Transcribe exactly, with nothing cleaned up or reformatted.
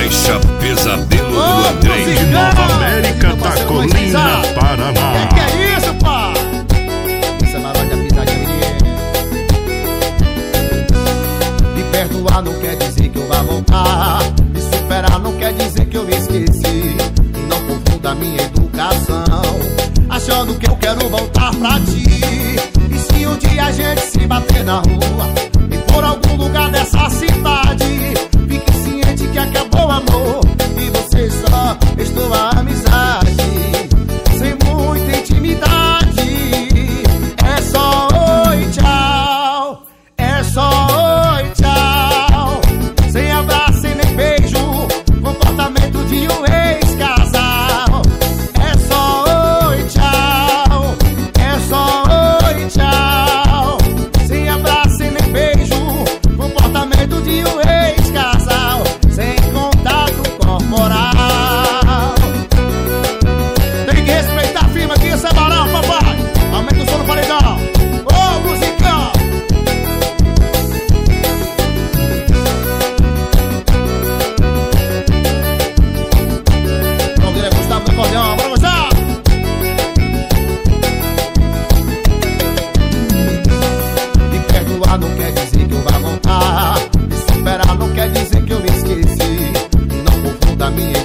Caixa Pesadelo do Ô, André de musicão! Nova América Meu da parceiro Colina, Moisés, Paraná. Que que é isso, pá? Isso é barulho da pisadinha. Me perdoar não quer dizer que eu vá voltar. Me superar não quer dizer que eu esqueci. Não confunda minha educação achando que eu quero voltar pra ti. E se um dia a gente se bater na rua e por algum lugar dessa cidade, fique ciente que acabou o amor e você só estou a amizade. Sem muita intimidade, é só oi, tchau. É só oi, tchau. Sem abraço, sem nem beijo, comportamento de um ex-casal. É só oi, tchau. É só oi, tchau. Sem abraço, sem nem beijo, comportamento de um ex-casal. Sem contato corporal. Tem que respeitar a firma aqui, esse é barão, papai. Aumenta o som no paredão. Ô, musicão. Vamos ver, Gustavo do acordeão, vamos lá. Me perdoar não quer dizer que eu vá voltar. Me superar não quer dizer que eu me esqueci. Não confunda minha